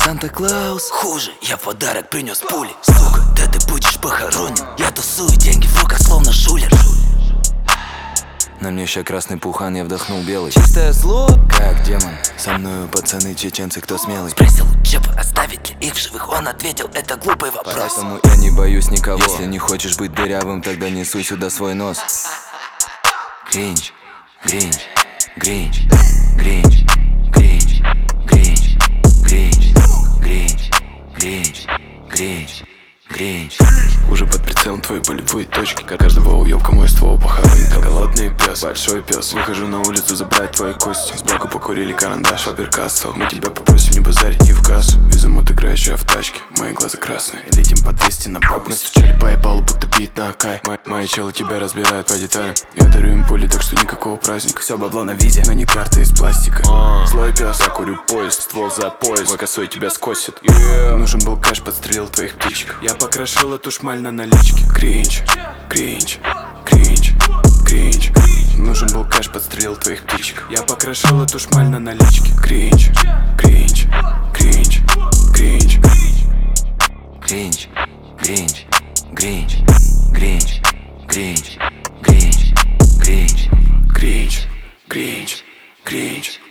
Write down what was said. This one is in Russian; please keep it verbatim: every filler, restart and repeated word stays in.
Санта-Клаус хуже, я подарок принес пули. Сука, да ты будешь похоронен. Я тусую деньги в руках, словно шулер. На мне ща красный пухан, я вдохнул белый. Чистое зло, как демон. Со мною пацаны чеченцы, кто смелый. Спросил у Чепа, оставить ли их в живых. Он ответил, это глупый вопрос. Поэтому я не боюсь никого. Если не хочешь быть дырявым, тогда не суй сюда свой нос. Гринч, Гринч, Гринч, Гринч, Гринч, Гринч, Гринч, Гринч, Гринч, Гринч, Гринч. Уже под прицелом твои болевые точки. Как каждого уёбка мой ствол похоронит. Голодный пес, большой пес. Выхожу на улицу забрать твои кости. Сбоку покурили карандаш, Фабер-Кастелл. Мы тебя попросим не базарить ни в кассу. Везем играющая в тачке, мои глаза красные. Летим по двести на бабу. Настучали по ебалу, будто бит на акай. Мои, мои челы тебя разбирают по деталям. Я дарю им пули, так что никакого праздника. Все бабло на визе, но не карта из пластика. Злой пес, я курю поезд, ствол за пояс. Мой косой тебя скосит. yeah. Нужен был кэш, подстрелил твоих птичек. Я покрошил эту шмаль на наличке. Кринж, кринж, кринж, кринж. Нужен был кэш, подстрелил твоих птичек. Я покрошил эту шмаль на наличке. Кринж, кринж, кринж, кринж. Гринч, Гринч, Гринч, Гринч, Гринч, Гринч, Гринч, Кринж, кринж, кринж.